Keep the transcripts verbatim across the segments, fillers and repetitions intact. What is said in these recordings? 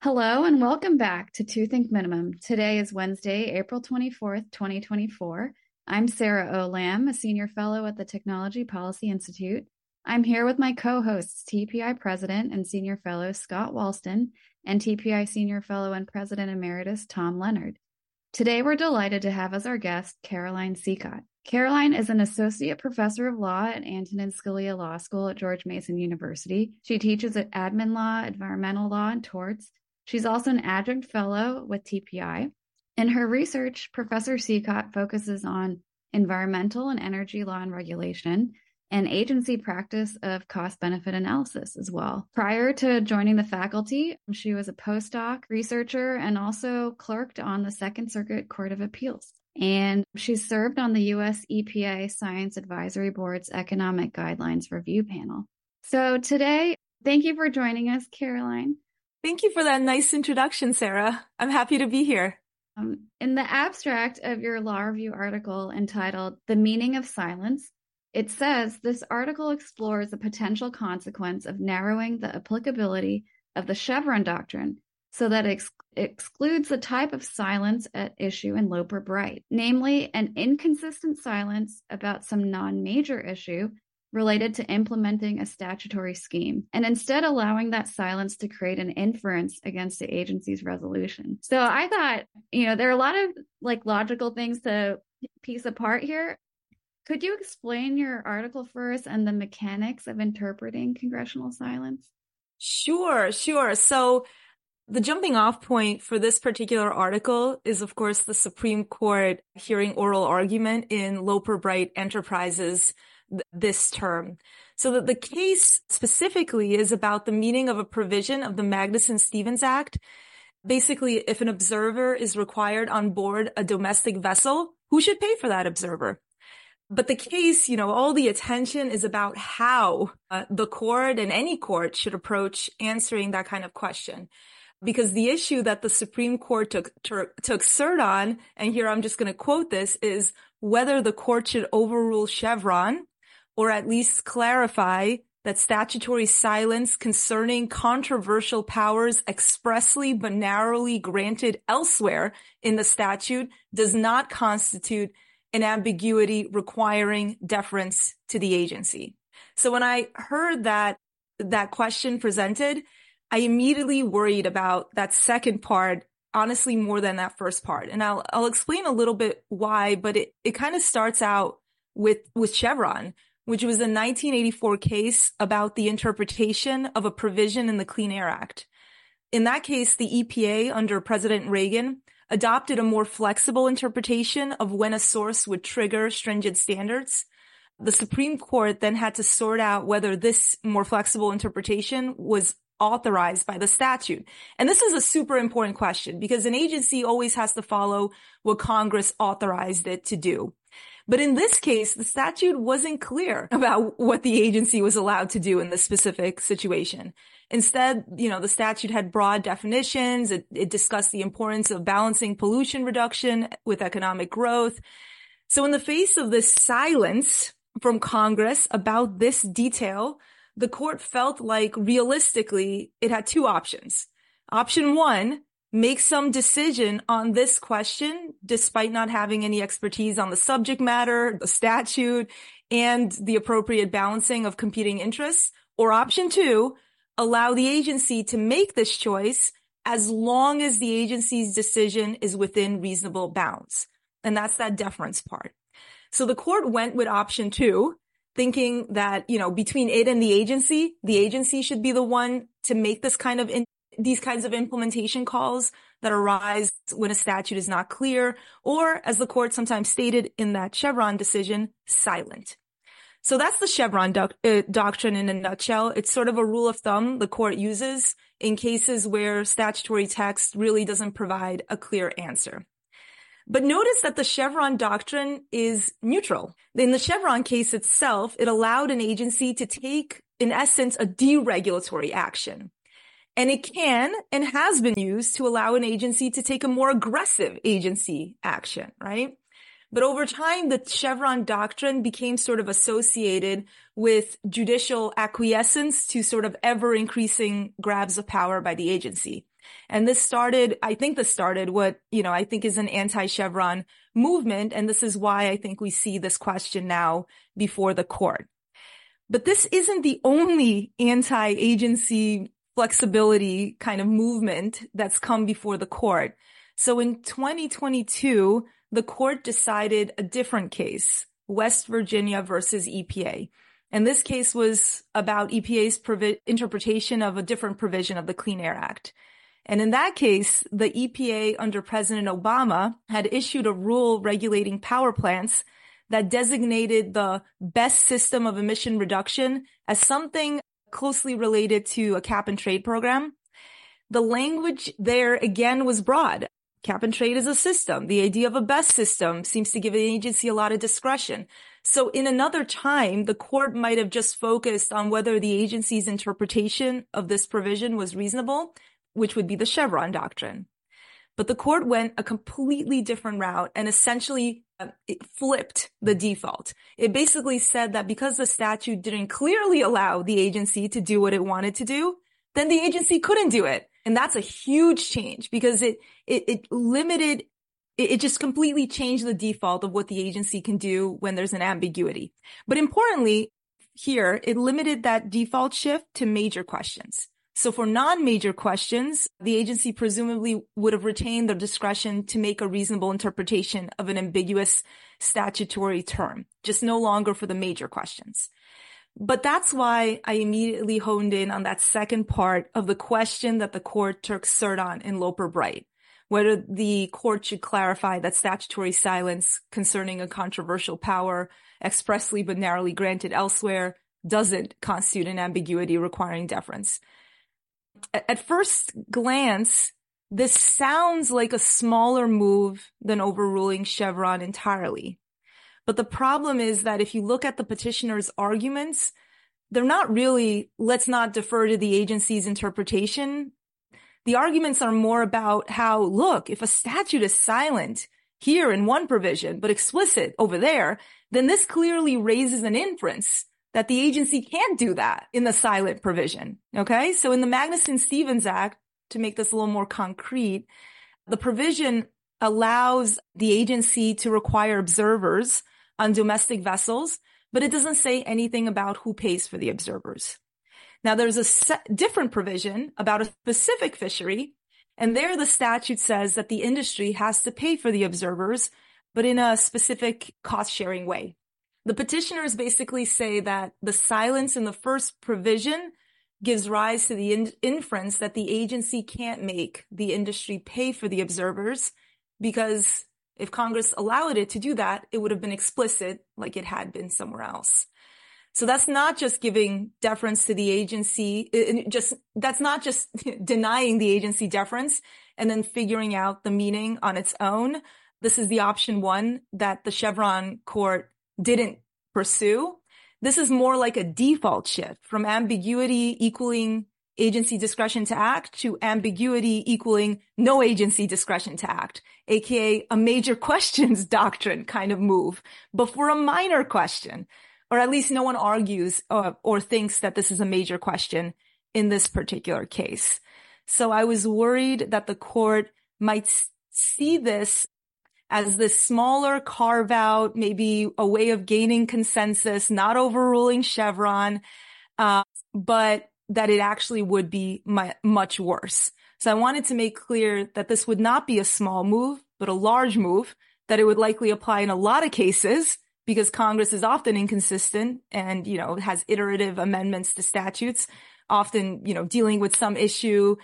Hello and welcome back to Two Think Minimum. Today is Wednesday, April twenty-fourth, twenty twenty-four. I'm Sarah O. Lamb, a senior fellow at the Technology Policy Institute. I'm here with my co-hosts, T P I President and Senior Fellow Scott Walston and T P I Senior Fellow and President Emeritus Tom Leonard. Today, we're delighted to have as our guest Caroline Secott. Caroline is an associate professor of law at Antonin Scalia Law School at George Mason University. She teaches at admin law, environmental law, and torts. She's also an adjunct fellow with T P I. In her research, Professor Secott focuses on environmental and energy law and regulation and agency practice of cost-benefit analysis as well. Prior to joining the faculty, she was a postdoc researcher and also clerked on the Second Circuit Court of Appeals. And she served on the U S E P A Science Advisory Board's Economic Guidelines Review Panel. So today, thank you for joining us, Caroline. Thank you for that nice introduction, Sarah. I'm happy to be here. Um, in the abstract of your law review article entitled The Meaning of Silence, it says this article explores the potential consequence of narrowing the applicability of the Chevron doctrine so that it ex- excludes the type of silence at issue in Loper-Bright, namely an inconsistent silence about some non-major issue related to implementing a statutory scheme, and instead allowing that silence to create an inference against the agency's resolution. So I thought, you know, there are a lot of like logical things to piece apart here. Could you explain your article first and the mechanics of interpreting congressional silence? Sure, sure. So the jumping off point for this particular article is, of course, the Supreme Court hearing oral argument in Loper-Bright Enterprises this term. So that the case specifically is about the meaning of a provision of the Magnuson-Stevens Act. Basically, if an observer is required on board a domestic vessel, who should pay for that observer? But the case, you know, all the attention is about how uh, the court and any court should approach answering that kind of question. Because the issue that the Supreme Court took, took, took cert on, and here I'm just going to quote this, is whether the court should overrule Chevron or at least clarify that statutory silence concerning controversial powers expressly but narrowly granted elsewhere in the statute does not constitute an ambiguity requiring deference to the agency. So when I heard that, that question presented, I immediately worried about that second part, honestly, more than that first part. And I'll, I'll explain a little bit why, but it, it kind of starts out with, with Chevron, which was a nineteen eighty-four case about the interpretation of a provision in the Clean Air Act. In that case, the E P A under President Reagan adopted a more flexible interpretation of when a source would trigger stringent standards. The Supreme Court then had to sort out whether this more flexible interpretation was authorized by the statute. And this is a super important question because an agency always has to follow what Congress authorized it to do. But in this case, the statute wasn't clear about what the agency was allowed to do in this specific situation. Instead, you know, the statute had broad definitions. It, it discussed the importance of balancing pollution reduction with economic growth. So in the face of this silence from Congress about this detail, the court felt like realistically it had two options. Option one, make some decision on this question despite not having any expertise on the subject matter, the statute, and the appropriate balancing of competing interests. Or option two, allow the agency to make this choice as long as the agency's decision is within reasonable bounds. And that's that deference part. So the court went with option two, thinking that, you know, between it and the agency, the agency should be the one to make this kind of in- these kinds of implementation calls that arise when a statute is not clear, or as the court sometimes stated in that Chevron decision, silent. So that's the Chevron doc- uh, doctrine in a nutshell. It's sort of a rule of thumb the court uses in cases where statutory text really doesn't provide a clear answer. But notice that the Chevron doctrine is neutral. In the Chevron case itself, it allowed an agency to take, in essence, a deregulatory action. And it can and has been used to allow an agency to take a more aggressive agency action, right? But over time, the Chevron doctrine became sort of associated with judicial acquiescence to sort of ever increasing grabs of power by the agency. And this started, I think this started what, you know, I think is an anti-Chevron movement. And this is why I think we see this question now before the court. But this isn't the only anti-agency flexibility kind of movement that's come before the court. So in twenty twenty-two, the court decided a different case, West Virginia versus E P A. And this case was about E P A's provi- interpretation of a different provision of the Clean Air Act. And in that case, the E P A under President Obama had issued a rule regulating power plants that designated the best system of emission reduction as something closely related to a cap and trade program. The language there again was broad. Cap and trade is a system. The idea of a best system seems to give an agency a lot of discretion. So in another time, the court might have just focused on whether the agency's interpretation of this provision was reasonable, which would be the Chevron doctrine. But the court went a completely different route and essentially uh, it flipped the default. It basically said that because the statute didn't clearly allow the agency to do what it wanted to do, then the agency couldn't do it. And that's a huge change because it, it, it limited, it, it just completely changed the default of what the agency can do when there's an ambiguity. But importantly, here, it limited that default shift to major questions. So for non-major questions, the agency presumably would have retained their discretion to make a reasonable interpretation of an ambiguous statutory term, just no longer for the major questions. But that's why I immediately honed in on that second part of the question that the court took cert on in Loper Bright, whether the court should clarify that statutory silence concerning a controversial power expressly but narrowly granted elsewhere doesn't constitute an ambiguity requiring deference. At first glance, this sounds like a smaller move than overruling Chevron entirely. But the problem is that if you look at the petitioner's arguments, they're not really, let's not defer to the agency's interpretation. The arguments are more about how, look, if a statute is silent here in one provision, but explicit over there, then this clearly raises an inference that the agency can't do that in the silent provision. Okay. So in the Magnuson-Stevens Act, to make this a little more concrete, the provision allows the agency to require observers on domestic vessels, but it doesn't say anything about who pays for the observers. Now, there's a set, different provision about a specific fishery, and there the statute says that the industry has to pay for the observers, but in a specific cost-sharing way. The petitioners basically say that the silence in the first provision gives rise to the in- inference that the agency can't make the industry pay for the observers because if Congress allowed it to do that, it would have been explicit like it had been somewhere else. So that's not just giving deference to the agency, it just that's not just denying the agency deference and then figuring out the meaning on its own. This is the option one that the Chevron court didn't pursue. This is more like a default shift from ambiguity equaling agency discretion to act to ambiguity equaling no agency discretion to act, aka a major questions doctrine kind of move, but for a minor question, or at least no one argues or, or thinks that this is a major question in this particular case. So I was worried that the court might see this as this smaller carve out, maybe a way of gaining consensus, not overruling Chevron, uh, but that it actually would be my, much worse. So I wanted to make clear that this would not be a small move, but a large move, that it would likely apply in a lot of cases because Congress is often inconsistent and, you know, has iterative amendments to statutes, often, you know, dealing with some issue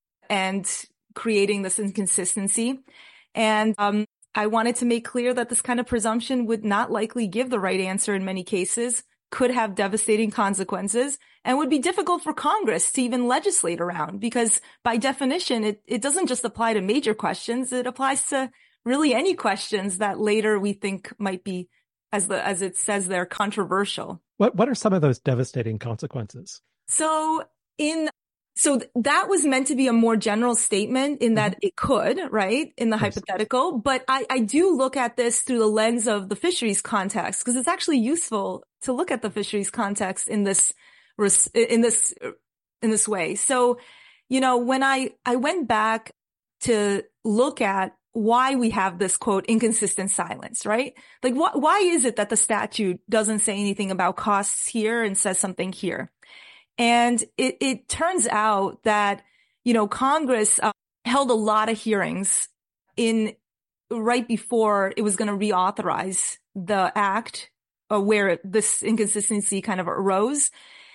and creating this inconsistency. And, um, I wanted to make clear that this kind of presumption would not likely give the right answer in many cases, could have devastating consequences, and would be difficult for Congress to even legislate around because by definition, it, it doesn't just apply to major questions. It applies to really any questions that later we think might be, as the, as it says there, controversial. What, what are some of those devastating consequences? So in So th- that was meant to be a more general statement in that mm-hmm. it could, right, in the yes. hypothetical. But I, I do look at this through the lens of the fisheries context because it's actually useful to look at the fisheries context in this in this in this way. So, you know, when I, I went back to look at why we have this, quote, inconsistent silence, right? Like, wh- why is it that the statute doesn't say anything about costs here and says something here? And it, it turns out that, you know, Congress uh, held a lot of hearings in right before it was going to reauthorize the act uh, where this inconsistency kind of arose.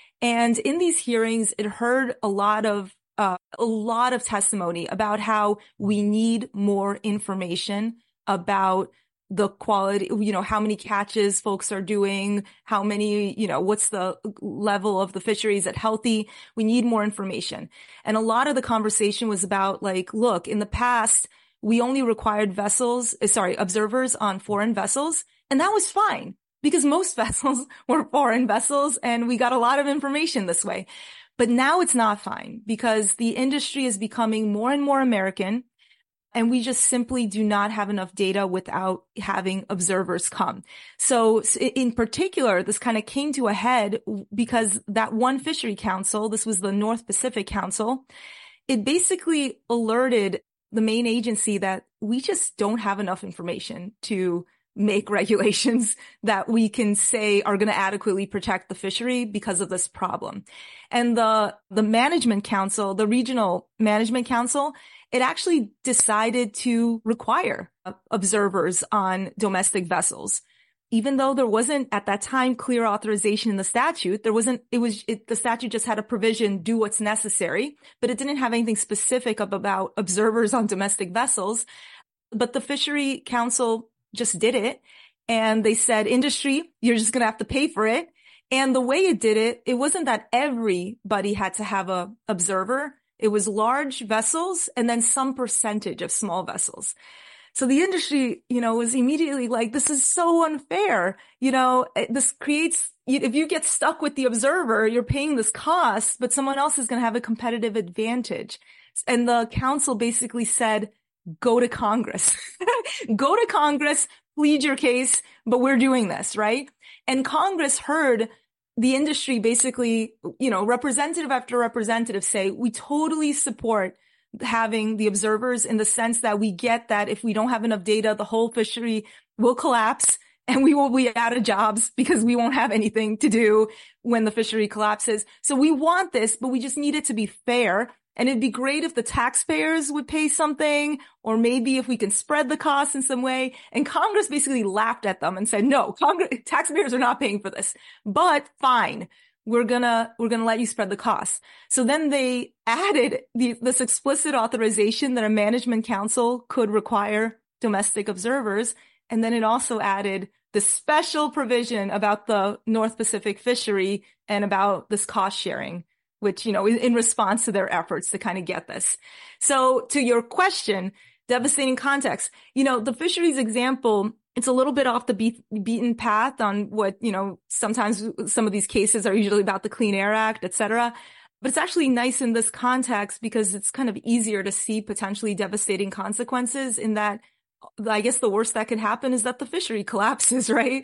And in these hearings, it heard a lot of uh, a lot of testimony about how we need more information about the quality, you know, how many catches folks are doing, how many, you know, what's the level of the fishery, is it healthy? We need more information. And a lot of the conversation was about like, look, in the past, we only required vessels, sorry, observers on foreign vessels, and that was fine because most vessels were foreign vessels and we got a lot of information this way. But now it's not fine because the industry is becoming more and more American. And we just simply do not have enough data without having observers come. So in particular, this kind of came to a head because that one fishery council, this was the North Pacific Council, it basically alerted the main agency that we just don't have enough information to make regulations that we can say are going to adequately protect the fishery because of this problem. And the, the management council, the regional management council, it actually decided to require observers on domestic vessels. Even though there wasn't at that time clear authorization in the statute, there wasn't, it was, it, the statute just had a provision, do what's necessary, but it didn't have anything specific about observers on domestic vessels. But the Fishery Council just did it. And they said, industry, you're just going to have to pay for it. And the way it did it, it wasn't that everybody had to have a observer. It was large vessels and then some percentage of small vessels. So the industry, you know, was immediately like, this is so unfair. You know, this creates, if you get stuck with the observer, you're paying this cost, but someone else is going to have a competitive advantage. And the council basically said, go to Congress, go to Congress, plead your case, but we're doing this, right? And Congress heard the industry basically, you know, representative after representative say, we totally support having the observers in the sense that we get that if we don't have enough data, the whole fishery will collapse and we will be out of jobs because we won't have anything to do when the fishery collapses. So we want this, but we just need it to be fair. And it'd be great if the taxpayers would pay something, or maybe if we can spread the costs in some way. And Congress basically laughed at them and said, no, Congress, taxpayers are not paying for this, but fine. We're gonna, we're gonna let you spread the costs. So then they added the, this explicit authorization that a management council could require domestic observers. And then it also added the special provision about the North Pacific fishery and about this cost sharing, which, you know, in response to their efforts to kind of get this. So to your question, devastating context, you know, the fisheries example, it's a little bit off the beat, beaten path on what, you know, sometimes some of these cases are usually about the Clean Air Act, et cetera. But it's actually nice in this context because it's kind of easier to see potentially devastating consequences in that, I guess the worst that could happen is that the fishery collapses, right?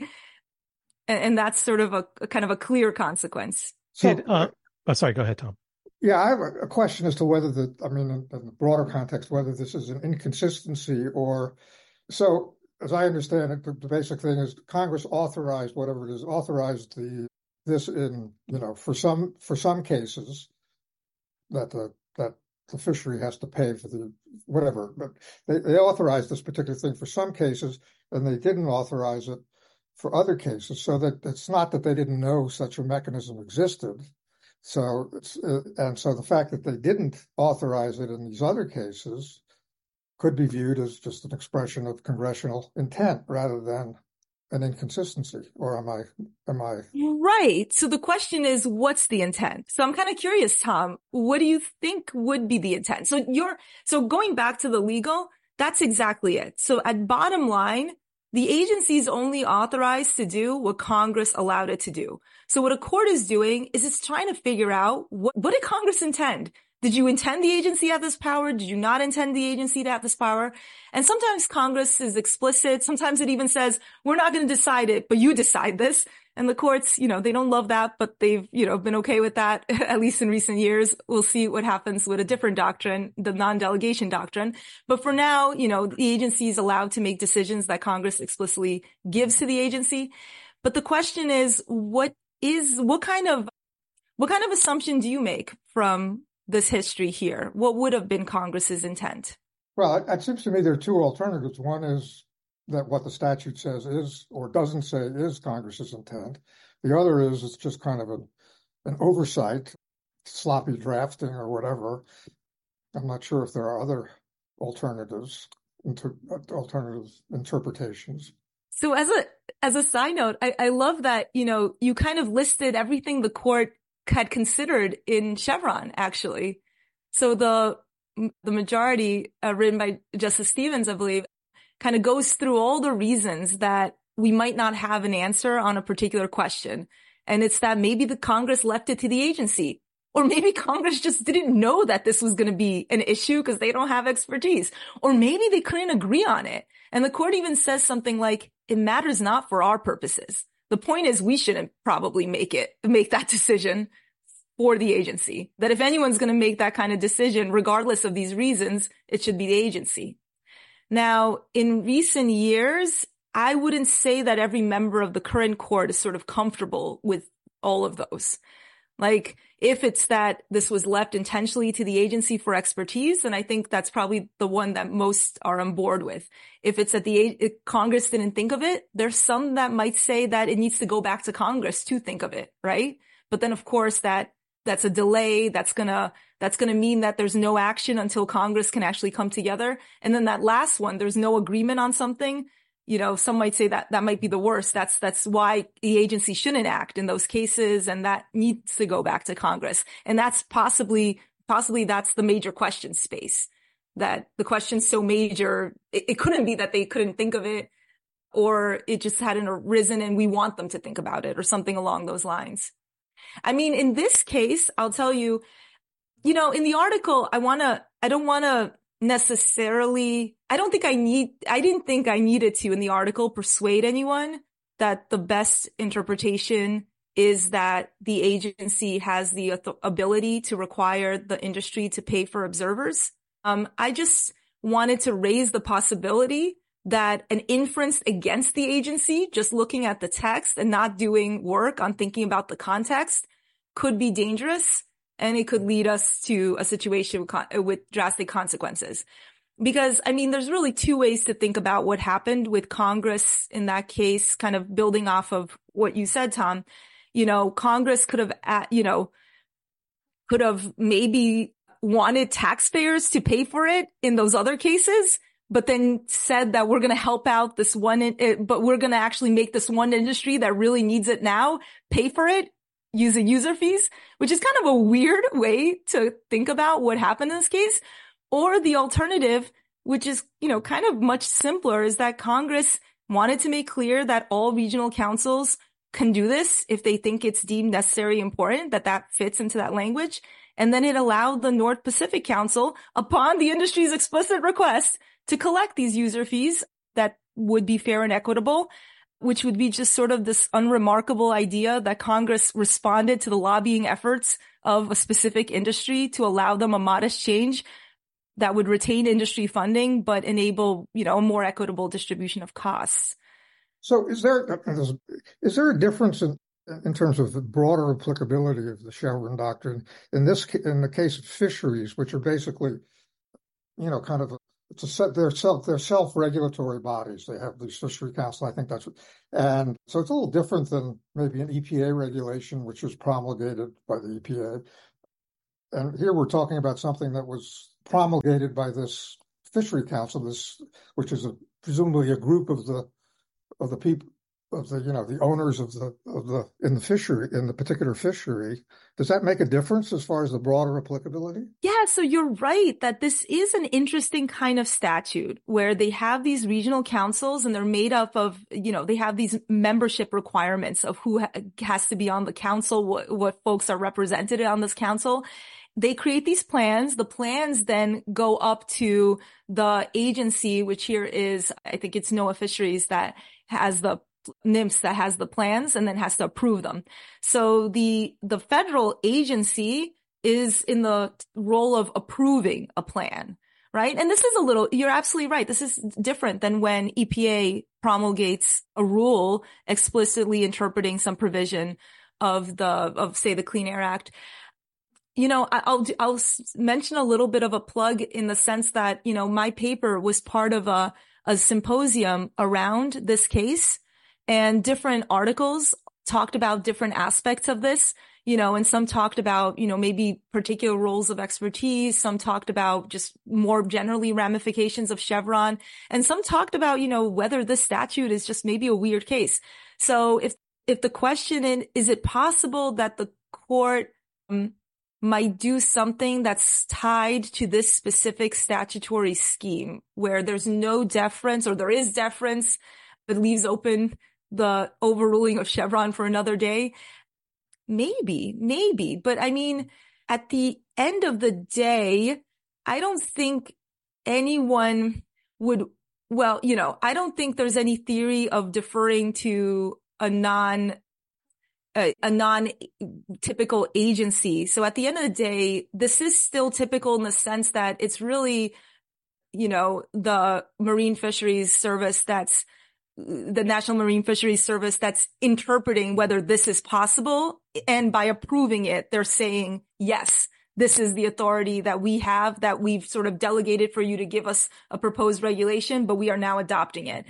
And, and that's sort of a, a kind of a clear consequence. So, Did, uh, oh, sorry, go ahead, Tom. Yeah, I have a, a question as to whether the, I mean, in, in the broader context, whether this is an inconsistency or, so as I understand it, the, the basic thing is Congress authorized whatever it is, authorized the, this in, you know, for some, for some cases that the, that the fishery has to pay for the, whatever, but they, they authorized this particular thing for some cases and they didn't authorize it for other cases. So that it's not that they didn't know such a mechanism existed. So, it's, uh, and so the fact that they didn't authorize it in these other cases could be viewed as just an expression of congressional intent rather than an inconsistency. Or am I, am I? Right. So the question is, what's the intent? So I'm kind of curious, Tom, what do you think would be the intent? So you're, so going back to the legal, that's exactly it. So at bottom line, the agency is only authorized to do what Congress allowed it to do. So what a court is doing is it's trying to figure out what, what did Congress intend? Did you intend the agency to have this power? Did you not intend the agency to have this power? And sometimes Congress is explicit. Sometimes it even says, we're not going to decide it, but you decide this. And the courts, you know, they don't love that, but they've, you know, been okay with that, at least in recent years. We'll see what happens with a different doctrine, the non-delegation doctrine. But for now, you know, the agency is allowed to make decisions that Congress explicitly gives to the agency. But the question is, what is, what kind of, what kind of assumption do you make from this history here? What would have been Congress's intent? Well, it, it seems to me there are two alternatives. One is that what the statute says is or doesn't say is Congress's intent. The other is it's just kind of a, an oversight, sloppy drafting or whatever. I'm not sure if there are other alternatives, inter, alternative interpretations. So as a as a side note, I, I love that, you know, you kind of listed everything the court had considered in Chevron, actually. So the the majority, uh, written by Justice Stevens, I believe, kind of goes through all the reasons that we might not have an answer on a particular question. And it's that maybe the Congress left it to the agency, or maybe Congress just didn't know that this was going to be an issue because they don't have expertise, or maybe they couldn't agree on it. And the court even says something like, it matters not for our purposes. The point is we shouldn't probably make it, make that decision for the agency. That if anyone's going to make that kind of decision, regardless of these reasons, it should be the agency. Now, in recent years, I wouldn't say that every member of the current court is sort of comfortable with all of those. Like, if it's that this was left intentionally to the agency for expertise, then I think that's probably the one that most are on board with. If it's that the if Congress didn't think of it, there's some that might say that it needs to go back to Congress to think of it, right? But then, of course, that that's a delay. That's gonna that's gonna mean that there's no action until Congress can actually come together. And then that last one, there's no agreement on something. You know, some might say that that might be the worst. That's, that's why the agency shouldn't act in those cases. And that needs to go back to Congress. And that's possibly, possibly that's the major question space, that the question's so major. It, it couldn't be that they couldn't think of it, or it just hadn't arisen and we want them to think about it, or something along those lines. I mean, in this case, I'll tell you, you know, in the article, I want to, I don't want to necessarily, I don't think I need, I didn't think I needed to in the article persuade anyone that the best interpretation is that the agency has the ability to require the industry to pay for observers. Um, I just wanted to raise the possibility that an inference against the agency, just looking at the text and not doing work on thinking about the context, could be dangerous. And it could lead us to a situation with, con- with drastic consequences. Because, I mean, there's really two ways to think about what happened with Congress in that case, kind of building off of what you said, Tom. You know, Congress could have, you know, could have maybe wanted taxpayers to pay for it in those other cases, but then said that we're going to help out this one, in- but we're going to actually make this one industry that really needs it now pay for it using user fees, which is kind of a weird way to think about what happened in this case. Or the alternative, which is, you know, kind of much simpler, is that Congress wanted to make clear that all regional councils can do this if they think it's deemed necessary, important, that that fits into that language. And then it allowed the North Pacific Council, upon the industry's explicit request, to collect these user fees that would be fair and equitable, which would be just sort of this unremarkable idea that Congress responded to the lobbying efforts of a specific industry to allow them a modest change that would retain industry funding, but enable, you know, a more equitable distribution of costs. So is there, is there a difference in, in terms of the broader applicability of the Chevron doctrine in this, in the case of fisheries, which are basically, you know, kind of a, it's a set, they're self, they're self-regulatory bodies. They have these fishery council. I think that's what, and so it's a little different than maybe an E P A regulation, which was promulgated by the E P A. And here we're talking about something that was promulgated by this fishery council, this, which is a, presumably a group of the, of the people, of the, you know, the owners of the, of the, in the fishery, in the particular fishery. Does that make a difference as far as the broader applicability? Yeah, so you're right that this is an interesting kind of statute where they have these regional councils and they're made up of, you know, they have these membership requirements of who ha- has to be on the council, what, what folks are represented on this council. They create these plans. The plans then go up to the agency, which here is, I think it's NOAA Fisheries that has the NIMS that has the plans and then has to approve them. So the, the federal agency is in the role of approving a plan, right? And this is a little, you're absolutely right. This is different than when E P A promulgates a rule explicitly interpreting some provision of the, of say the Clean Air Act. You know, I'll, I'll mention a little bit of a plug in the sense that, you know, my paper was part of a, a symposium around this case, and different articles talked about different aspects of this, you know, and some talked about, you know, maybe particular roles of expertise. Some talked about just more generally ramifications of Chevron, and some talked about, you know, whether this statute is just maybe a weird case. So if, if the question is, is it possible that the court, um, might do something that's tied to this specific statutory scheme where there's no deference, or there is deference, but leaves open the overruling of Chevron for another day? Maybe, maybe. But I mean, at the end of the day, I don't think anyone would, well, you know, I don't think there's any theory of deferring to a non A, a non-typical agency. So at the end of the day, this is still typical in the sense that it's really, you know, the Marine Fisheries Service that's, the National Marine Fisheries Service that's interpreting whether this is possible. And by approving it, they're saying, yes, this is the authority that we have, that we've sort of delegated for you to give us a proposed regulation, but we are now adopting it.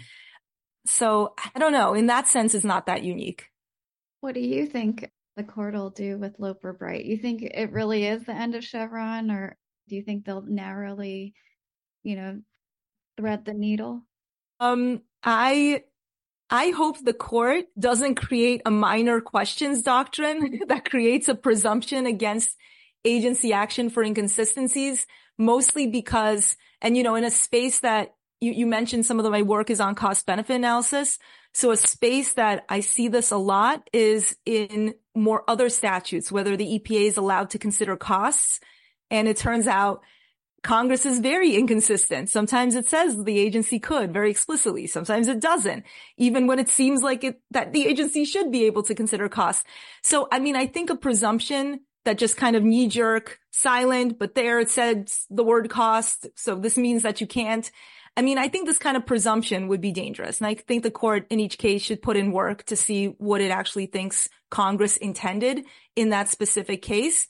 So I don't know. In that sense, it's not that unique. What do you think the court will do with Loper Bright? You think it really is the end of Chevron, or do you think they'll narrowly, you know, thread the needle? Um, I, I hope the court doesn't create a minor questions doctrine that creates a presumption against agency action for inconsistencies, mostly because, and you know, in a space that you, you mentioned some of the, my work is on cost benefit analysis. So a space that I see this a lot is in more other statutes, whether the E P A is allowed to consider costs. And it turns out Congress is very inconsistent. Sometimes it says the agency could very explicitly. Sometimes it doesn't, even when it seems like it, that the agency should be able to consider costs. So, I mean, I think a presumption that just kind of knee jerk, silent, but there it said the word cost. So this means that you can't. I mean, I think this kind of presumption would be dangerous. And I think the court in each case should put in work to see what it actually thinks Congress intended in that specific case.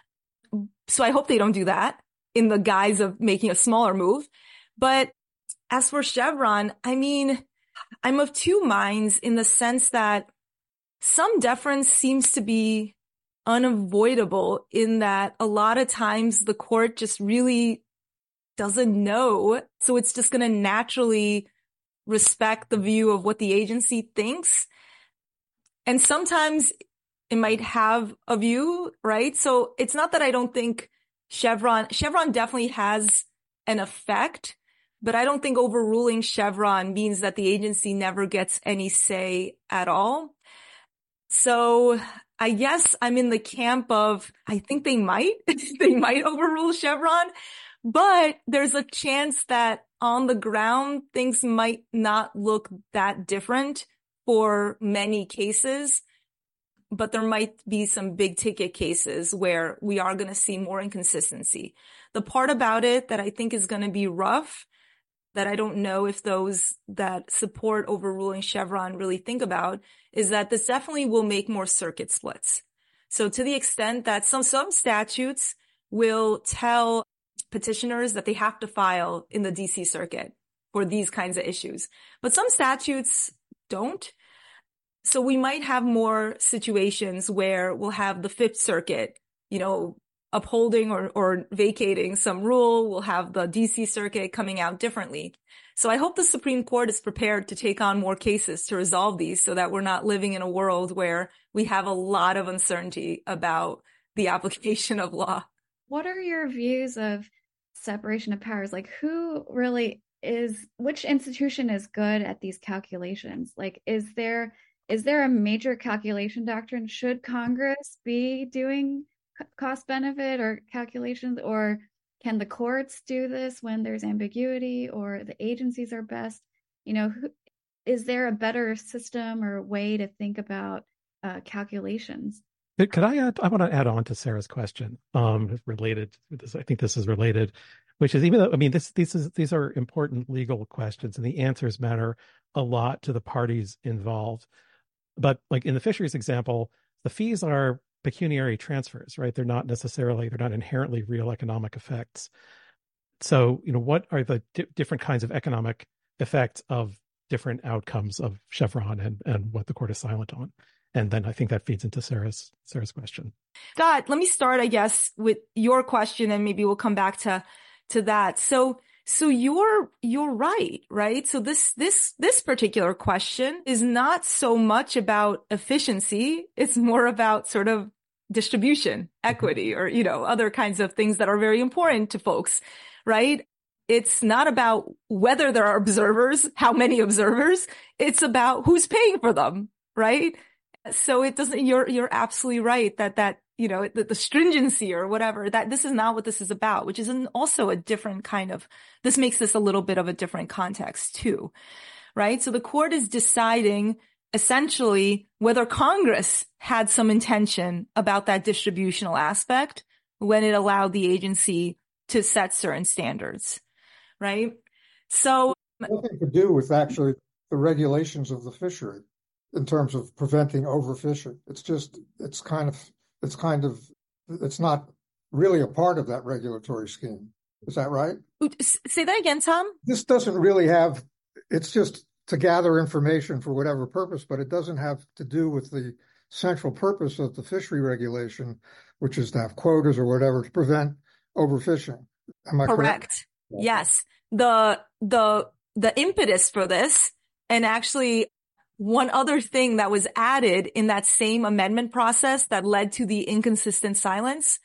So I hope they don't do that in the guise of making a smaller move. But as for Chevron, I mean, I'm of two minds in the sense that some deference seems to be unavoidable, in that a lot of times the court just really doesn't know. So it's just going to naturally respect the view of what the agency thinks. And sometimes it might have a view, right? So it's not that I don't think Chevron, Chevron definitely has an effect, but I don't think overruling Chevron means that the agency never gets any say at all. So I guess I'm in the camp of, I think they might, they might overrule Chevron. But there's a chance that on the ground, things might not look that different for many cases, but there might be some big ticket cases where we are going to see more inconsistency. The part about it that I think is going to be rough, that I don't know if those that support overruling Chevron really think about, is that this definitely will make more circuit splits. So to the extent that some, some statutes will tell petitioners that they have to file in the D C circuit for these kinds of issues, but some statutes don't. So we might have more situations where we'll have the Fifth Circuit, you know, upholding or, or vacating some rule. We'll have the D C circuit coming out differently. So I hope the Supreme Court is prepared to take on more cases to resolve these, so that we're not living in a world where we have a lot of uncertainty about the application of law. What are your views of separation of powers? Like, who really is, which institution is good at these calculations? Like, is there, is there a major calculation doctrine? Should Congress be doing cost benefit or calculations, or can the courts do this when there's ambiguity, or the agencies are best? You know, who, is there a better system or way to think about uh, calculations? Could I add, I want to add on to Sarah's question, um, related to this. I think this is related, which is even though, I mean, this, these is, these are important legal questions and the answers matter a lot to the parties involved. But like in the fisheries example, the fees are pecuniary transfers, right? They're not necessarily, they're not inherently real economic effects. So, you know, what are the di- different kinds of economic effects of different outcomes of Chevron and, and what the court is silent on? And then I think that feeds into Sarah's Sarah's question. Scott, let me start, I guess, with your question, and maybe we'll come back to to that. So, so you're you're right, right? So this this this particular question is not so much about efficiency; it's more about sort of distribution, equity, or you know, other kinds of things that are very important to folks, right? It's not about whether there are observers, how many observers. It's about who's paying for them, right? So it doesn't, you're, you're absolutely right that, that, you know, the, the stringency or whatever, that this is not what this is about, which is an, also a different kind of, this makes this a little bit of a different context too, right? So the court is deciding essentially whether Congress had some intention about that distributional aspect when it allowed the agency to set certain standards, right? So nothing to do with actually the regulations of the fishery in terms of preventing overfishing. It's just, it's kind of, it's kind of, it's not really a part of that regulatory scheme. Is that right? Say that again, Tom. This doesn't really have, it's just to gather information for whatever purpose, but it doesn't have to do with the central purpose of the fishery regulation, which is to have quotas or whatever to prevent overfishing. Am I correct? Correct. Yes. The, the, the impetus for this, and actually one other thing that was added in that same amendment process that led to the inconsistent silence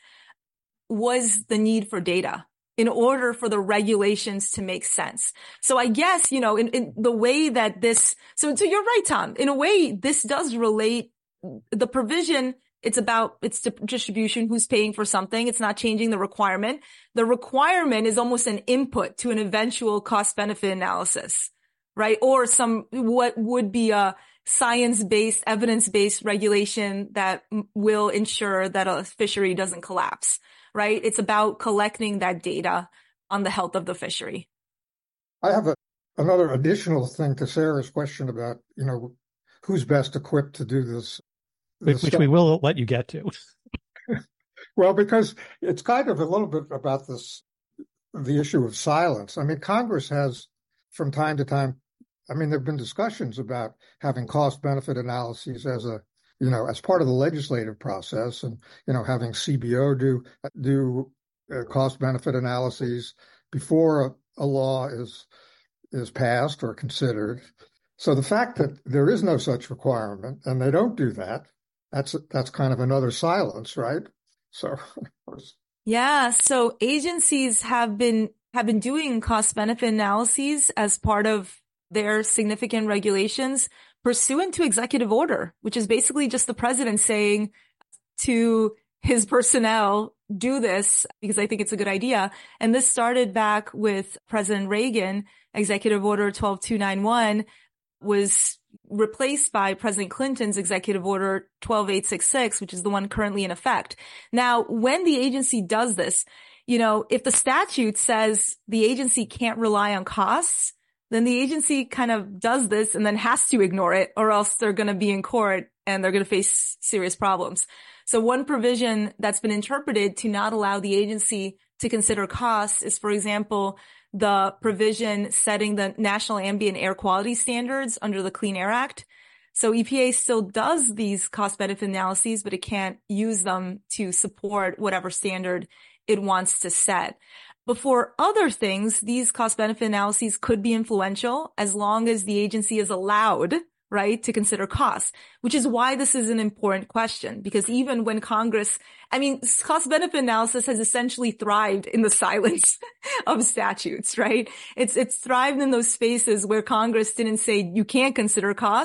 was the need for data in order for the regulations to make sense. So I guess, you know, in, in the way that this, so, so you're right, Tom, in a way, this does relate the provision. It's about, it's distribution, who's paying for something. It's not changing the requirement. The requirement is almost an input to an eventual cost benefit analysis, right? Or some, what would be a science-based, evidence-based regulation that m- will ensure that a fishery doesn't collapse, right? It's about collecting that data on the health of the fishery. I have a, another additional thing to Sarah's question about, you know, who's best equipped to do this. Which, which we will let you get to. Well, because it's kind of a little bit about this, the issue of silence. I mean, Congress has, from time to time, I mean, there have been discussions about having cost-benefit analyses as a, you know, as part of the legislative process, and, you know, having C B O do do uh, cost-benefit analyses before a, a law is is passed or considered. So the fact that there is no such requirement and they don't do that, that's that's kind of another silence, right? So, yeah. So agencies have been have been doing cost-benefit analyses as part of their significant regulations pursuant to executive order, which is basically just the president saying to his personnel, do this because I think it's a good idea. And this started back with President Reagan. Executive Order twelve two ninety-one was replaced by President Clinton's Executive Order twelve eight sixty-six, which is the one currently in effect. Now, when the agency does this, you know, if the statute says the agency can't rely on costs, then the agency kind of does this and then has to ignore it, or else they're going to be in court and they're going to face serious problems. So one provision that's been interpreted to not allow the agency to consider costs is, for example, the provision setting the national ambient air quality standards under the Clean Air Act. So E P A still does these cost-benefit analyses, but it can't use them to support whatever standard it wants to set. But for other things, these cost-benefit analyses could be influential as long as the agency is allowed, right, to consider costs, which is why this is an important question. Because even when Congress, I mean, cost-benefit analysis has essentially thrived in the silence of statutes, right? It's, it's thrived in those spaces where Congress didn't say you can't consider costs.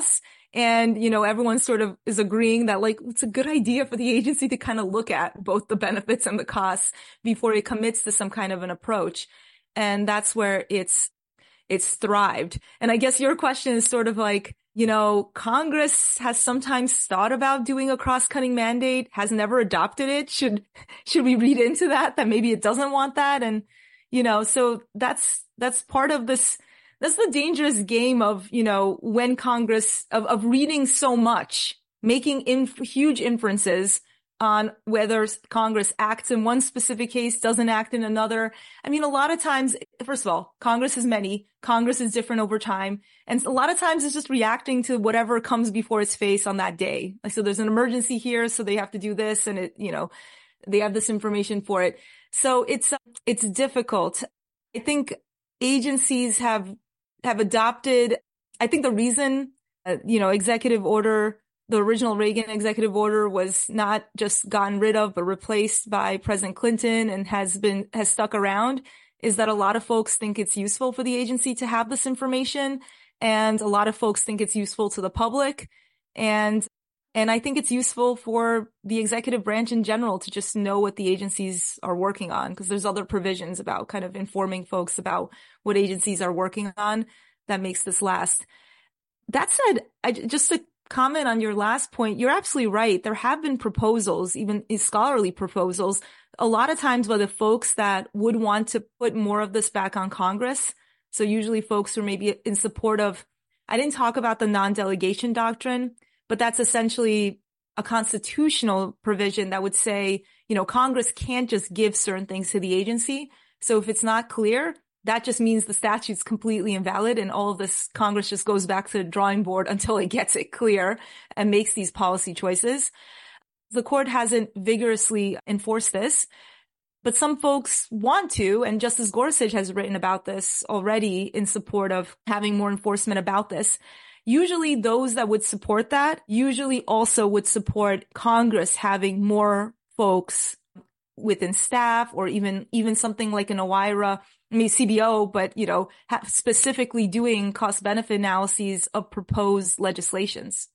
And, you know, everyone sort of is agreeing that like, it's a good idea for the agency to kind of look at both the benefits and the costs before it commits to some kind of an approach. And that's where it's, it's thrived. And I guess your question is sort of like, you know, Congress has sometimes thought about doing a cross-cutting mandate, has never adopted it. Should, should we read into that, that maybe it doesn't want that? And, you know, so that's, that's part of this. That's the dangerous game of, you know, when Congress, of, of reading so much, making inf- huge inferences on whether Congress acts in one specific case, doesn't act in another. I mean, a lot of times, first of all, Congress is many. Congress is different over time. And a lot of times it's just reacting to whatever comes before its face on that day. Like, so there's an emergency here, so they have to do this, and it, you know, they have this information for it. So it's, it's difficult. I think agencies have, have adopted, I think the reason, uh, you know, executive order, the original Reagan executive order was not just gotten rid of, but replaced by President Clinton and has been, has stuck around, is that a lot of folks think it's useful for the agency to have this information. And a lot of folks think it's useful to the public. And, and I think it's useful for the executive branch in general to just know what the agencies are working on, because there's other provisions about kind of informing folks about what agencies are working on that makes this last. That said, I, just to comment on your last point, you're absolutely right. There have been proposals, even scholarly proposals, a lot of times by the folks that would want to put more of this back on Congress. So usually folks who are maybe in support of, I didn't talk about the non-delegation doctrine, but that's essentially a constitutional provision that would say, you know, Congress can't just give certain things to the agency. So if it's not clear, that just means the statute's completely invalid, and all of this Congress just goes back to the drawing board until it gets it clear and makes these policy choices. The court hasn't vigorously enforced this, but some folks want to, and Justice Gorsuch has written about this already in support of having more enforcement about this. Usually those that would support that usually also would support Congress having more folks within staff, or even, even something like an OIRA, I mean, C B O, but, you know, specifically doing cost benefit analyses of proposed legislations.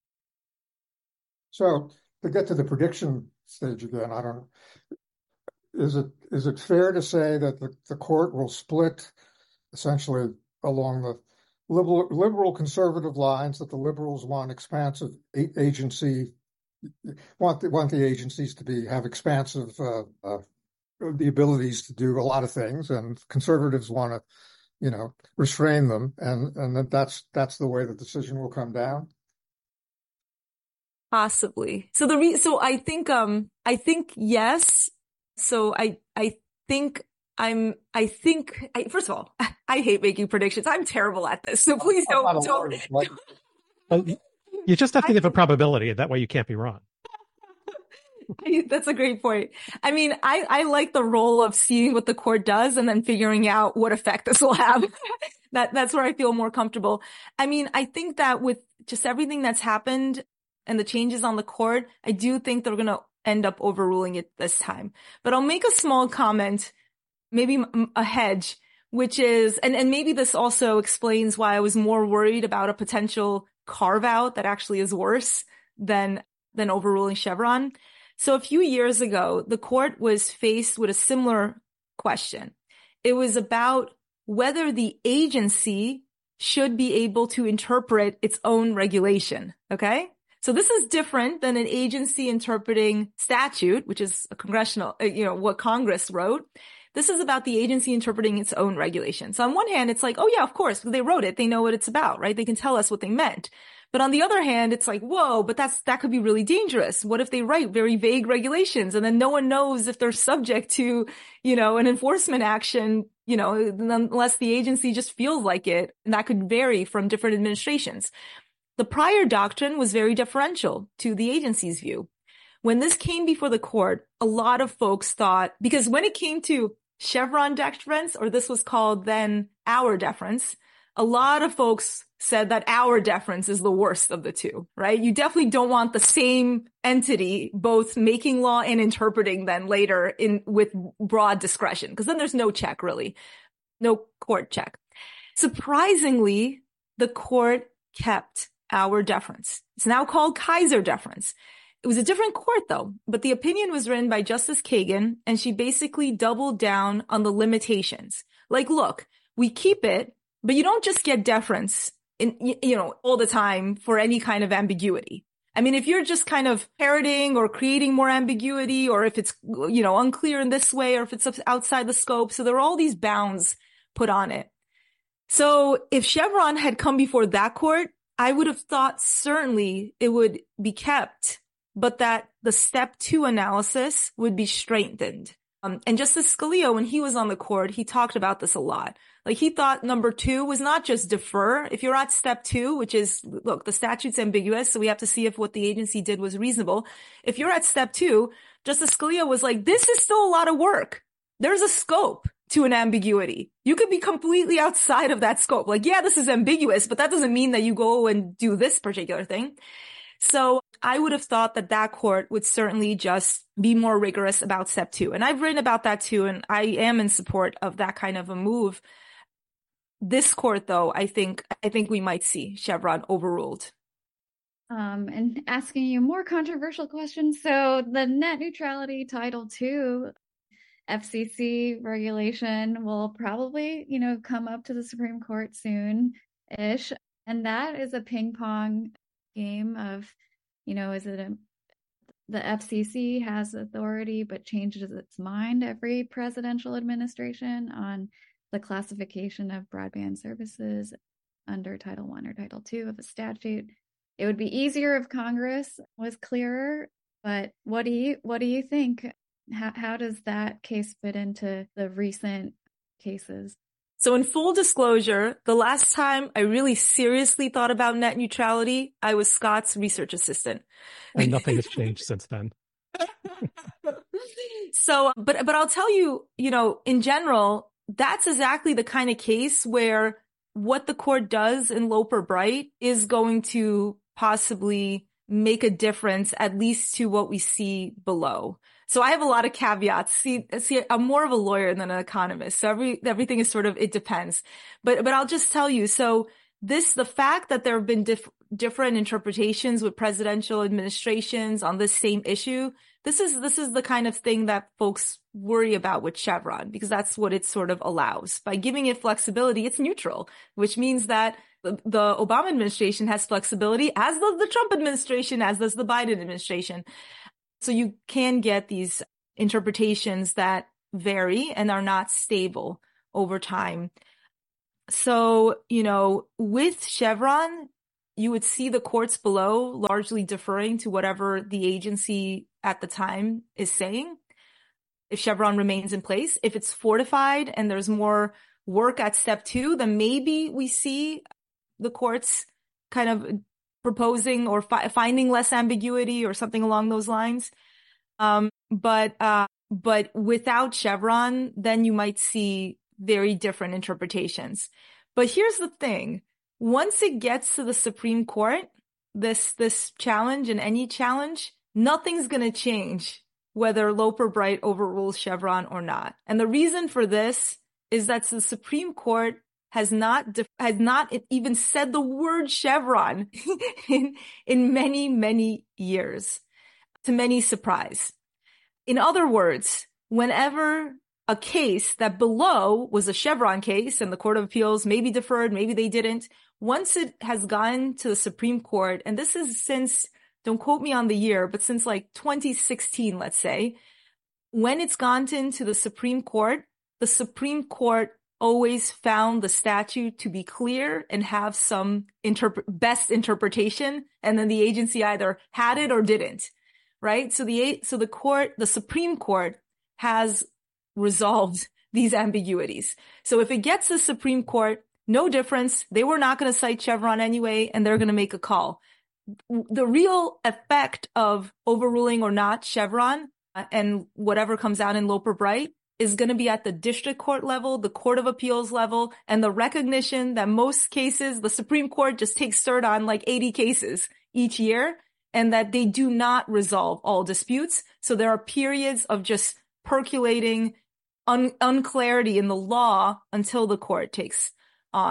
So to get to the prediction stage again, I don't, is it, is it fair to say that the, the court will split essentially along the liberal, liberal conservative lines, that the liberals want expansive agency, want the, want the agencies to be, have expansive, uh, uh, the abilities to do a lot of things, and conservatives want to, you know, restrain them, and and that that's that's the way the decision will come down? Possibly. So the re- so I think um I think yes. So I I think I'm I think I, first of all, I hate making predictions. I'm terrible at this. So please don't don't. don't. You just have to give a probability, that way you can't be wrong. That's a great point. I mean, I, I like the role of seeing what the court does and then figuring out what effect this will have. that That's where I feel more comfortable. I mean, I think that with just everything that's happened and the changes on the court, I do think they're going to end up overruling it this time. But I'll make a small comment, maybe a hedge, which is, and, and maybe this also explains why I was more worried about a potential carve out that actually is worse than, than overruling Chevron. So a few years ago, the court was faced with a similar question. It was about whether the agency should be able to interpret its own regulation. Okay? So this is different than an agency interpreting statute, which is a congressional, you know, what Congress wrote. This is about the agency interpreting its own regulation. So on one hand, it's like, oh yeah, of course, they wrote it. They know what it's about, right? They can tell us what they meant. But on the other hand, it's like, whoa, but that's, that could be really dangerous. What if they write very vague regulations and then no one knows if they're subject to, you know, an enforcement action, you know, unless the agency just feels like it. And that could vary from different administrations. The prior doctrine was very deferential to the agency's view. When this came before the court, a lot of folks thought, because when it came to Chevron deference, or this was called then our deference, a lot of folks said that our deference is the worst of the two, right? You definitely don't want the same entity both making law and interpreting then later in with broad discretion, because then there's no check really, no court check. Surprisingly, the court kept our deference. It's now called Kaiser deference. It was a different court though, but the opinion was written by Justice Kagan, and she basically doubled down on the limitations. Like, look, we keep it, but you don't just get deference in, you know, all the time for any kind of ambiguity. I mean, if you're just kind of parroting or creating more ambiguity, or if it's, you know, unclear in this way, or if it's outside the scope. So there are all these bounds put on it. So if Chevron had come before that court, I would have thought certainly it would be kept, but that the step two analysis would be strengthened. Um, and Justice Scalia, when he was on the court, he talked about this a lot. Like, he thought number two was not just defer. If you're at step two, which is, look, the statute's ambiguous, so we have to see if what the agency did was reasonable. If you're at step two, Justice Scalia was like, this is still a lot of work. There's a scope to an ambiguity. You could be completely outside of that scope. Like, yeah, this is ambiguous, but that doesn't mean that you go and do this particular thing. So I would have thought that that court would certainly just be more rigorous about step two. And I've written about that too, and I am in support of that kind of a move. This court, though, I think, I think we might see Chevron overruled. Um, and asking you more controversial questions. So the net neutrality Title two F C C regulation will probably, you know, come up to the Supreme Court soon-ish. And that is a ping pong game of, you know, is it a, the F C C has authority but changes its mind every presidential administration on the classification of broadband services under Title one or Title two of a statute. It would be easier if Congress was clearer, but what do you what do you think? How how does that case fit into the recent cases? So in full disclosure, the last time I really seriously thought about net neutrality, I was Scott's research assistant. And nothing has changed since then. So, but, but I'll tell you, you know, in general, that's exactly the kind of case where what the court does in Loper Bright is going to possibly make a difference, at least to what we see below. So I have a lot of caveats. See, see, I'm more of a lawyer than an economist. So every, everything is sort of, it depends. But, but I'll just tell you, so this, the fact that there have been diff, different interpretations with presidential administrations on this same issue, this is, this is the kind of thing that folks worry about with Chevron, because that's what it sort of allows. By giving it flexibility, it's neutral, which means that the, the Obama administration has flexibility, as does the Trump administration, as does the Biden administration. So you can get these interpretations that vary and are not stable over time. So, you know, with Chevron, you would see the courts below largely deferring to whatever the agency at the time is saying. If Chevron remains in place, if it's fortified and there's more work at step two, then maybe we see the courts kind of proposing or fi- finding less ambiguity or something along those lines. Um, but, uh, but without Chevron, then you might see very different interpretations. But here's the thing. Once it gets to the Supreme Court, this, this challenge and any challenge, nothing's going to change whether Loper Bright overrules Chevron or not. And the reason for this is that the Supreme Court has not def- has not even said the word Chevron in in many, many years, to many surprise. In other words, whenever a case that below was a Chevron case and the Court of Appeals maybe deferred, maybe they didn't, once it has gone to the Supreme Court, and this is since, don't quote me on the year, but since like twenty sixteen, let's say, when it's gone into the Supreme Court, the Supreme Court always found the statute to be clear and have some interpre- best interpretation, and then the agency either had it or didn't, right? So the so the court, the Supreme Court, has resolved these ambiguities. So if it gets to the Supreme Court, no difference. They were not going to cite Chevron anyway, and they're going to make a call. The real effect of overruling or not Chevron, uh, and whatever comes out in Loper Bright, is going to be at the district court level, the Court of Appeals level, and the recognition that most cases, the Supreme Court just takes cert on like eighty cases each year, and that they do not resolve all disputes. So there are periods of just percolating un- unclarity in the law until the court takes on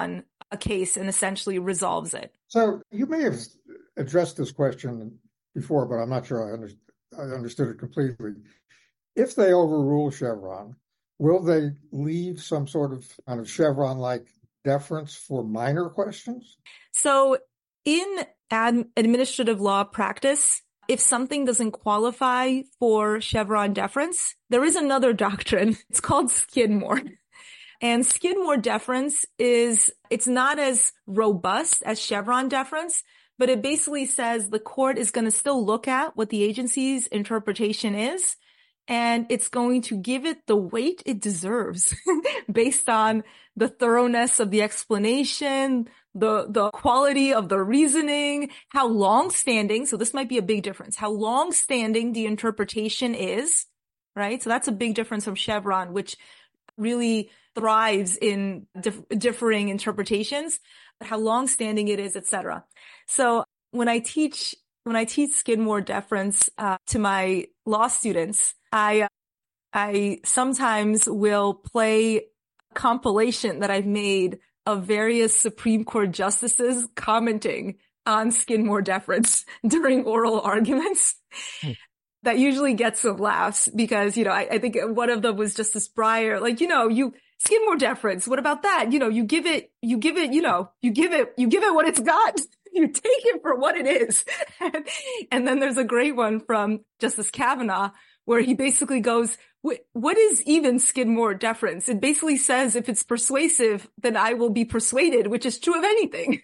a case and essentially resolves it. So you may have addressed this question before, but I'm not sure I, under, I understood it completely. If they overrule Chevron, will they leave some sort of kind of Chevron-like deference for minor questions? So in ad- administrative law practice, if something doesn't qualify for Chevron deference, there is another doctrine. It's called Skidmore. And Skidmore deference is, it's not as robust as Chevron deference, but it basically says the court is going to still look at what the agency's interpretation is, and it's going to give it the weight it deserves based on the thoroughness of the explanation, the, the quality of the reasoning, how long-standing, so this might be a big difference, how long-standing the interpretation is, right? So that's a big difference from Chevron, which really thrives in dif- differing interpretations, but how long-standing it is, et cetera. So when I teach, when I teach Skidmore deference uh, to my law students, I, I sometimes will play a compilation that I've made of various Supreme Court justices commenting on Skidmore deference during oral arguments. Hmm. That usually gets some laughs because, you know, I, I think one of them was Justice Breyer, like, you know, you Skidmore deference. What about that? You know, you give it, you give it, you know, you give it, you give it what it's got. You take it for what it is. and, and then there's a great one from Justice Kavanaugh where he basically goes, what is even Skidmore deference? It basically says if it's persuasive, then I will be persuaded, which is true of anything.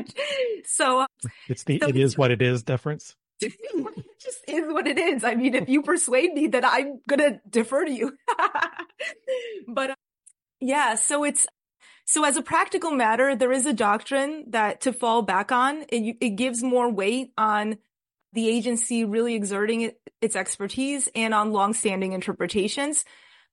so it's the, so it is what it is deference. It just is what it is. I mean, if you persuade me, then I'm going to defer to you. but uh, yeah, so it's, so as a practical matter, there is a doctrine that to fall back on, it, it gives more weight on the agency really exerting it, its expertise and on longstanding interpretations.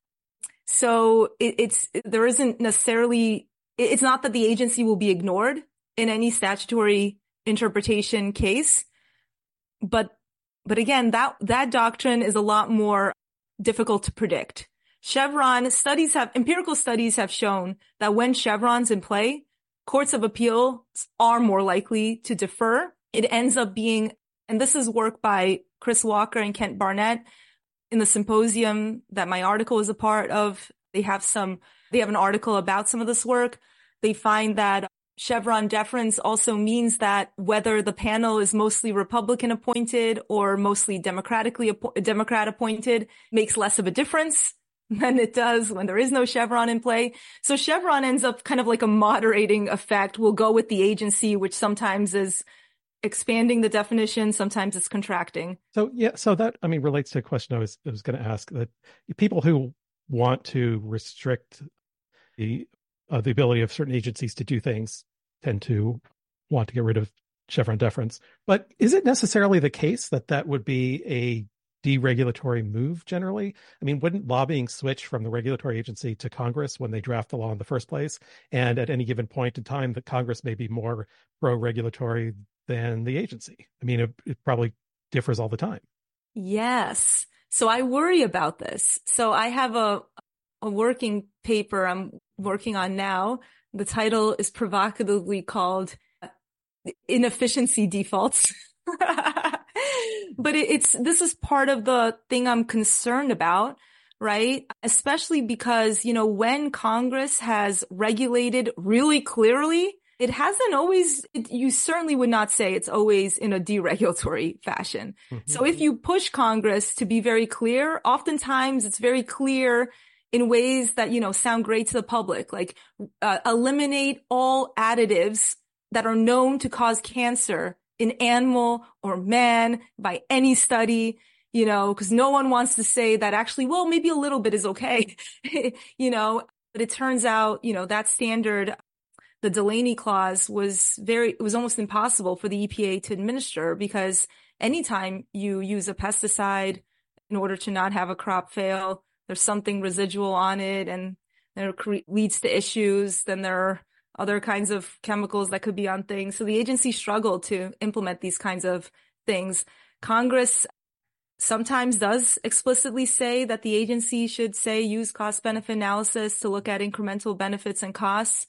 So it, it's, there isn't necessarily, it's not that the agency will be ignored in any statutory interpretation case. But, but again, that, that doctrine is a lot more difficult to predict. Chevron studies have, empirical studies have shown that when Chevron's in play, courts of appeals are more likely to defer. It ends up being, and this is work by Chris Walker and Kent Barnett in the symposium that my article is a part of. They have some, they have an article about some of this work. They find that Chevron deference also means that whether the panel is mostly Republican appointed or mostly democratically Democrat appointed makes less of a difference than it does when there is no Chevron in play. So Chevron ends up kind of like a moderating effect. We'll go with the agency, which sometimes is expanding the definition, sometimes it's contracting. So yeah, so that, I mean, relates to a question I was, I was going to ask, that people who want to restrict the uh, the ability of certain agencies to do things tend to want to get rid of Chevron deference. But is it necessarily the case that that would be a deregulatory move generally? I mean, wouldn't lobbying switch from the regulatory agency to Congress when they draft the law in the first place? And at any given point in time, the Congress may be more pro-regulatory than the agency. I mean, it, it probably differs all the time. Yes. So I worry about this. So I have a, a working paper I'm working on now. The title is provocatively called Inefficiency Defaults. But it, it's, this is part of the thing I'm concerned about, right? Especially because, you know, when Congress has regulated really clearly, it hasn't always, it, you certainly would not say it's always in a deregulatory fashion. Mm-hmm. So if you push Congress to be very clear, oftentimes it's very clear in ways that, you know, sound great to the public, like uh, eliminate all additives that are known to cause cancer in animal or man by any study, you know, because no one wants to say that actually, well, maybe a little bit is okay, you know, but it turns out, you know, that standard, the Delaney clause was very, it was almost impossible for the E P A to administer because anytime you use a pesticide in order to not have a crop fail, there's something residual on it and it leads to issues. Then there are other kinds of chemicals that could be on things. So the agency struggled to implement these kinds of things. Congress sometimes does explicitly say that the agency should say use cost benefit analysis to look at incremental benefits and costs.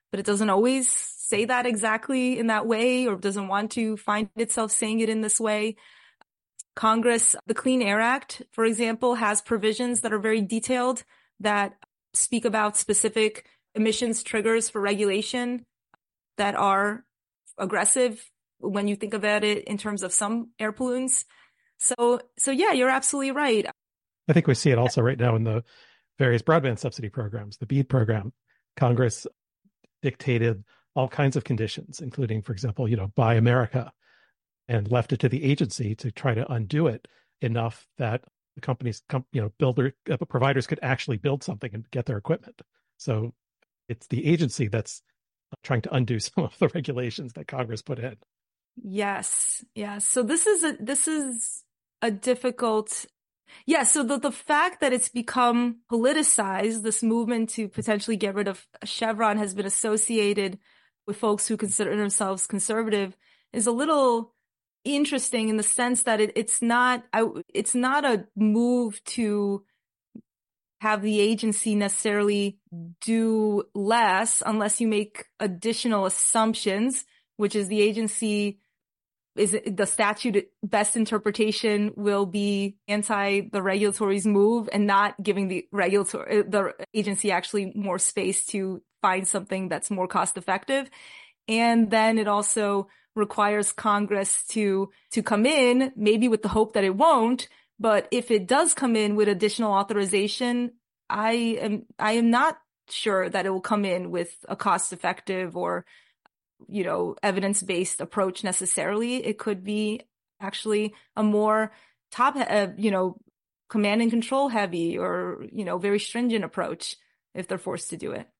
but it doesn't always say that exactly in that way, or doesn't want to find itself saying it in this way. Congress, the Clean Air Act, for example, has provisions that are very detailed that speak about specific emissions triggers for regulation that are aggressive when you think about it in terms of some air pollutants. So, so yeah, you're absolutely right. I think we see it also right now in the various broadband subsidy programs, the BEAD program. Congress dictated all kinds of conditions, including, for example, you know, Buy America, and left it to the agency to try to undo it enough that the companies, you know, builder uh, providers could actually build something and get their equipment. So it's the agency that's trying to undo some of the regulations that Congress put in. Yes, yes. So this is a this is a difficult. Yeah, so the, the fact that it's become politicized, this movement to potentially get rid of Chevron has been associated with folks who consider themselves conservative is a little interesting in the sense that it, it's not it's not a move to have the agency necessarily do less unless you make additional assumptions, which is the agency is the statute best interpretation will be anti the regulatory's move and not giving the regulatory the agency actually more space to find something that's more cost effective. And then it also requires Congress to to come in, maybe with the hope that it won't, but if it does come in with additional authorization, I am I am not sure that it will come in with a cost effective or, you know, evidence-based approach necessarily. It could be actually a more top, uh, you know, command and control heavy or, you know, very stringent approach if they're forced to do it.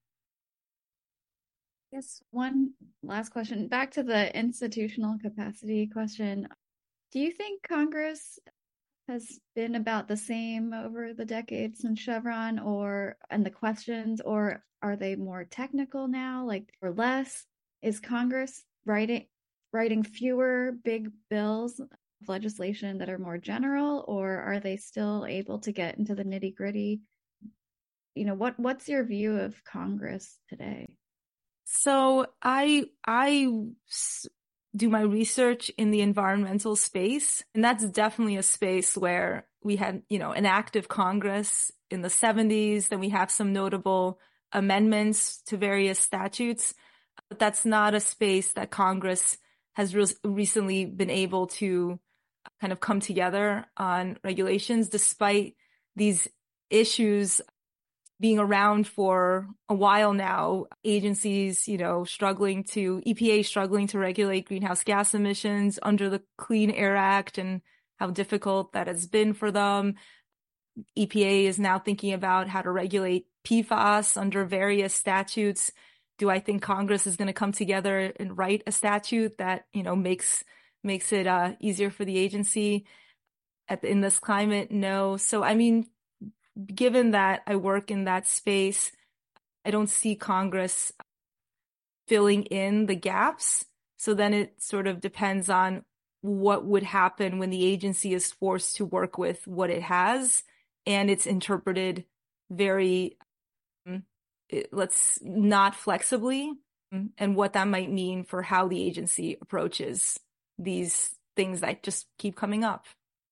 Yes, one last question. Back to the institutional capacity question. Do you think Congress has been about the same over the decades since Chevron or and the questions, or are they more technical now, like or less? Is Congress writing writing fewer big bills of legislation that are more general, or are they still able to get into the nitty-gritty? You know, what what's your view of Congress today? So I I do my research in the environmental space, and that's definitely a space where we had, you know, an active Congress in the seventies, then we have some notable amendments to various statutes, but that's not a space that Congress has re- recently been able to kind of come together on regulations, despite these issues being around for a while now. Agencies, you know, struggling to, E P A struggling to regulate greenhouse gas emissions under the Clean Air Act and how difficult that has been for them. E P A is now thinking about how to regulate P FAS under various statutes. Do I think Congress is going to come together and write a statute that, you know, makes makes it uh, easier for the agency at the, in this climate? No. So, I mean, given that I work in that space, I don't see Congress filling in the gaps. So then it sort of depends on what would happen when the agency is forced to work with what it has and it's interpreted very, let's not flexibly, and what that might mean for how the agency approaches these things that just keep coming up.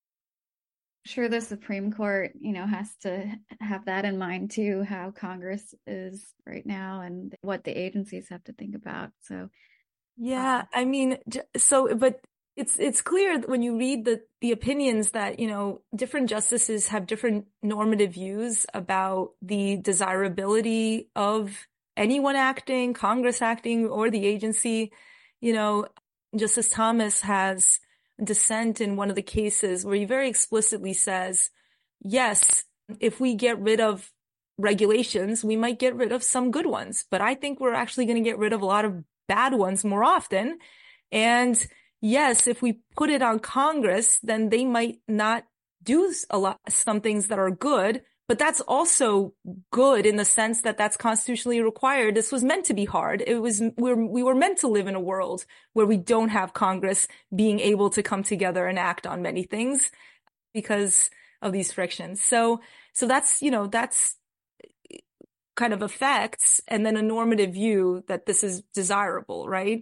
Sure, the Supreme Court, you know, has to have that in mind too, how Congress is right now and what the agencies have to think about. So, yeah, I mean, so, but it's it's clear when you read the the opinions that, you know, different justices have different normative views about the desirability of anyone acting, Congress acting, or the agency. You know, Justice Thomas has dissent in one of the cases where he very explicitly says, yes, if we get rid of regulations, we might get rid of some good ones, but I think we're actually going to get rid of a lot of bad ones more often. And yes, if we put it on Congress, then they might not do a lot, some things that are good, but that's also good in the sense that that's constitutionally required. This was meant to be hard. It was, we were, we were meant to live in a world where we don't have Congress being able to come together and act on many things because of these frictions. So, so that's, you know, that's, kind of effects, and then a normative view that this is desirable, right?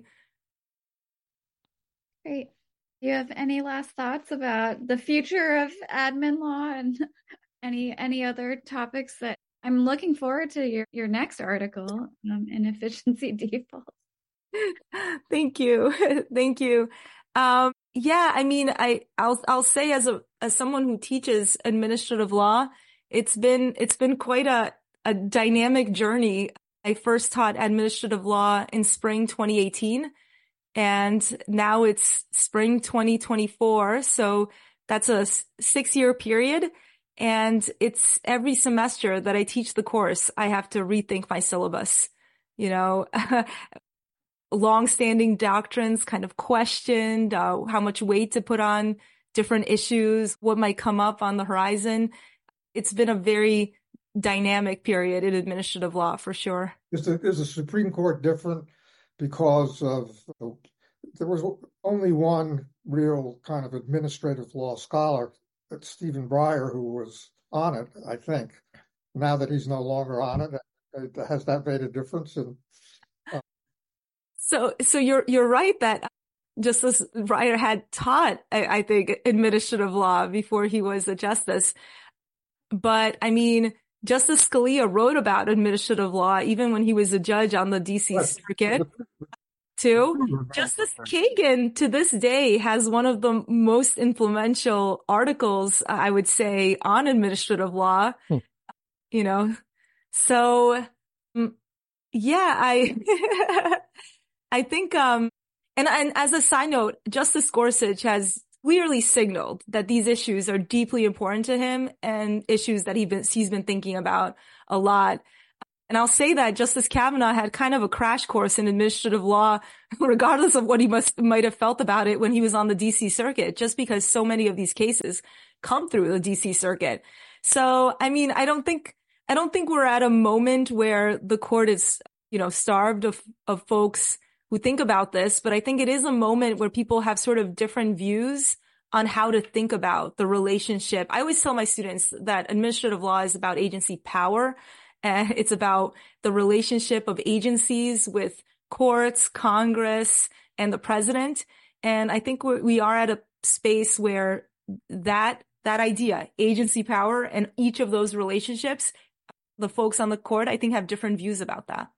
Great. Do you have any last thoughts about the future of admin law and any any other topics that I'm looking forward to your, your next article um, in efficiency default. Thank you. Thank you. Um, yeah, I mean, I, I'll, I'll say as a, as someone who teaches administrative law, it's been, it's been quite a, a dynamic journey. I first taught administrative law in spring twenty eighteen, and now it's spring twenty twenty-four. So that's a six year period. And it's every semester that I teach the course, I have to rethink my syllabus, you know, long-standing doctrines kind of questioned, uh, how much weight to put on different issues, what might come up on the horizon. It's been a very dynamic period in administrative law, for sure. Is the, is the Supreme Court different because of, there was only one real kind of administrative law scholar, that's Stephen Breyer, who was on it, I think. Now that he's no longer on it, has that made a difference? In, uh... So, so you're you're right that Justice Breyer had taught, I, I think, administrative law before he was a justice. But I mean, Justice Scalia wrote about administrative law even when he was a judge on the D C Circuit. Too. Justice Kagan, to this day, has one of the most influential articles, I would say, on administrative law. Hmm. You know, so yeah, I I think, um, and and as a side note, Justice Gorsuch has clearly signaled that these issues are deeply important to him and issues that he been, he's been thinking about a lot. And I'll say that Justice Kavanaugh had kind of a crash course in administrative law, regardless of what he must might have felt about it when he was on the D C Circuit, just because so many of these cases come through the D C Circuit. So, I mean, I don't think, I don't think we're at a moment where the court is, you know, starved of, of folks who think about this, but I think it is a moment where people have sort of different views on how to think about the relationship. I always tell my students that administrative law is about agency power. And it's about the relationship of agencies with courts, Congress, and the president. And I think we're, we are at a space where that, that idea, agency power, and each of those relationships, the folks on the court, I think, have different views about that.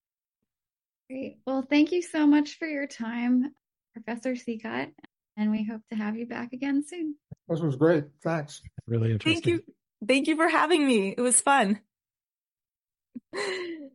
Great. Well, thank you so much for your time, Professor Sikat, and we hope to have you back again soon. This was great. Thanks. Really interesting. Thank you. Thank you for having me. It was fun.